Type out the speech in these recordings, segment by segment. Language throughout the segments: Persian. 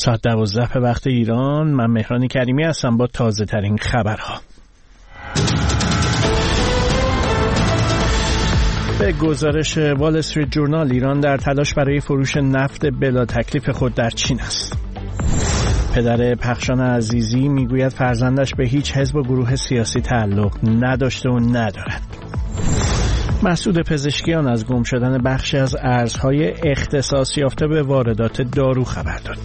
ساعت 12 به وقت ایران. من مهران کریمی هستم با تازه ترین خبرها. به گزارش وال استریت جورنال، ایران در تلاش برای فروش نفت بلا تکلیف خود در چین است. پدر پخشان عزیزی میگوید فرزندش به هیچ حزب و گروه سیاسی تعلق نداشته و ندارد. مسعود پزشکیان از گم شدن بخشی از ارزهای اختصاص یافته به واردات دارو خبر داد.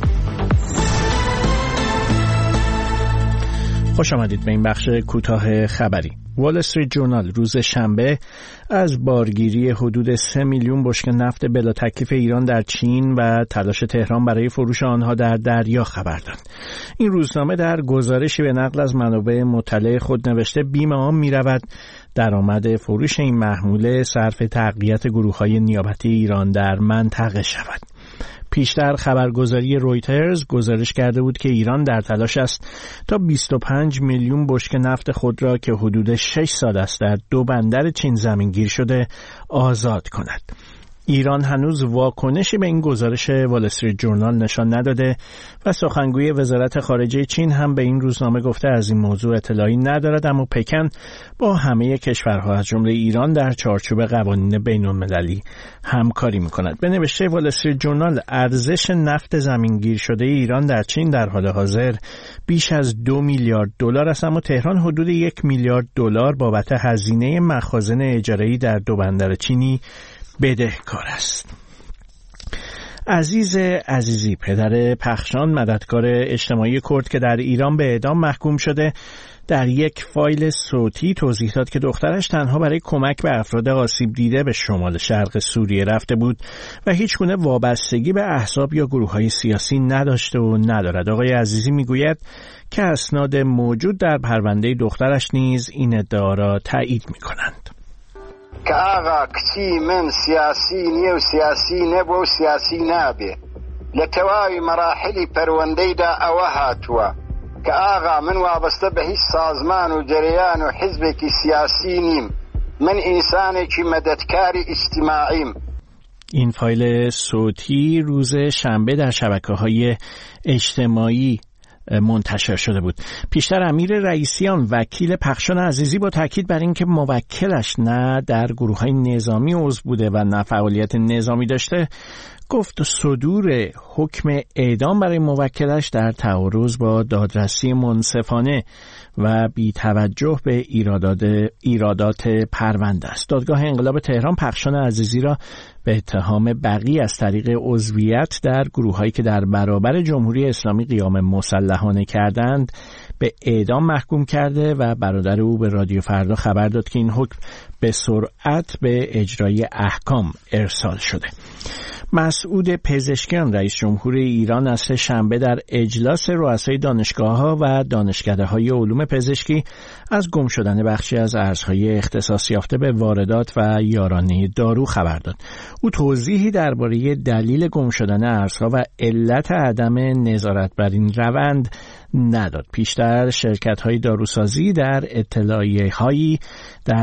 خوش آمدید به این بخش کوتاه خبری. وال استریت جورنال روز شنبه از بارگیری حدود 3 میلیون بشکه نفت بلا تکلیف ایران در چین و تلاش تهران برای فروش آنها در دریا خبر داد. این روزنامه در گزارشی به نقل از منابع مطلع خود نوشته بیم آن می‌رود درآمد فروش این محموله صرف تقویت گروه‌های نیابتی ایران در منطقه شود. پیشتر خبرگزاری رویترز گزارش کرده بود که ایران در تلاش است تا 25 میلیون بشکه نفت خود را که حدود 6 سال است در 2 بندر چین زمینگیر شده آزاد کند. ایران هنوز واکنشی به این گزارش وال استریت جورنال نشان نداده و سخنگوی وزارت خارجه چین هم به این روزنامه گفته از این موضوع اطلاعی ندارد، اما پکن با همه کشورها از جمله ایران در چارچوب قوانین بین‌المللی همکاری می‌کند. به نوشته وال استریت جورنال، ارزش نفت زمینگیر شده ایران در چین در حال حاضر بیش از 2 میلیارد دلار است، اما تهران حدود 1 میلیارد دلار بابت هزینه مخازن اجاره‌ای در 2 بندر چینی بدهکار است. عزیز عزیزی، پدر پخشان مددکار اجتماعی کرد که در ایران به اعدام محکوم شده، در یک فایل صوتی توضیح داد که دخترش تنها برای کمک به افراد آسیب دیده به شمال شرق سوریه رفته بود و هیچگونه وابستگی به احزاب یا گروه‌های سیاسی نداشته و ندارد. آقای عزیزی میگوید که اسناد موجود در پرونده دخترش نیز این ادعا را تایید می‌کنند. که آقا کچی من سیاسی نیو سیاسی نبو سیاسی نابه لتوای مراحلی پرونده دا اوه هاتوا که آقا من وابسته به هیچ سازمان و جریان و حزب کی سیاسی نیم، من انسانی که مددکاری اجتماعیم. این فایل صوتی روز شنبه در شبکه‌های اجتماعی منتشر شده بود. پیشتر امیر رئیسیان وکیل پخشان عزیزی با تاکید بر اینکه موکلش نه در گروه‌های نظامی عضو بوده و نه فعالیت نظامی داشته، گفت صدور حکم اعدام برای موکلش در تعارض با دادرسی منصفانه و بی توجه به ایرادات پرونده است. دادگاه انقلاب تهران پخشان عزیزی را به اتهام بغی از طریق عضویت در گروه‌هایی که در برابر جمهوری اسلامی قیام مسلحانه کردند به اعدام محکوم کرده و برادر او به رادیو فردا خبر داد که این حکم به سرعت به اجرای احکام ارسال شده. مسعود پزشکیان رئیس جمهوری ایران از شنبه در اجلاس رؤسای دانشگاه‌ها و دانشکده‌های علوم پزشکی از گم شدن بخشی از ارزهای اختصاص یافته به واردات و یارانه دارو خبر داد. او توضیحی درباره دلیل گم شدن ارزها و علت عدم نظارت بر این روند نداد. پیشتر شرکت‌های داروسازی در اطلاعیه‌هایی در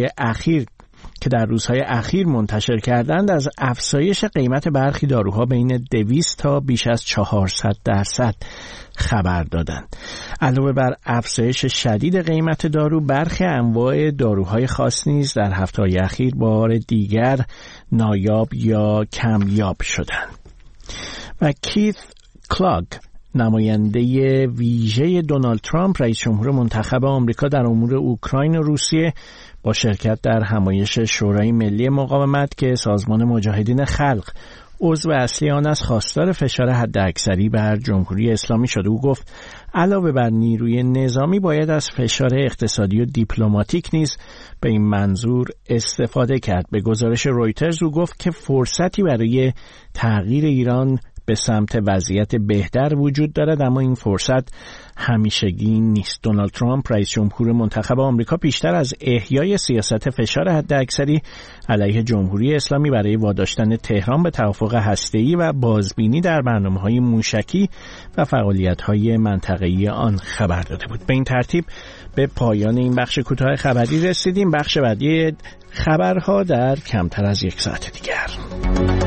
روزهای اخیر منتشر کردند از افزایش قیمت برخی داروها بین 200 تا بیش از 400% خبر دادند. علاوه بر افزایش شدید قیمت دارو، برخی انواع داروهای خاص نیز در هفته‌های اخیر بار دیگر نایاب یا کمیاب شدند. و کیت کلاگ، نماینده ویژه دونالد ترامپ رئیس جمهور منتخب آمریکا در امور اوکراین و روسیه، با شرکت در همایش شورای ملی مقاومت که سازمان مجاهدین خلق عضو اصلی آن است، خواستار فشار حداکثری بر جمهوری اسلامی شده. او گفت علاوه بر نیروی نظامی باید از فشار اقتصادی و دیپلماتیک نیز به این منظور استفاده کرد. به گزارش رویترز او گفت که فرصتی برای تغییر ایران به سمت وضعیت بهتر وجود دارد، اما این فرصت همیشگی نیست. دونالد ترامپ رئیس جمهور منتخب آمریکا پیشتر از احیای سیاست فشار حداکثری علیه جمهوری اسلامی برای واداشتن تهران به توافق هسته‌ای و بازبینی در برنامه‌های موشکی و فعالیت‌های منطقه‌ای آن خبر داده بود. به این ترتیب به پایان این بخش کوتاه خبری رسیدیم. بخش بعدی خبرها در کمتر از یک ساعت دیگر.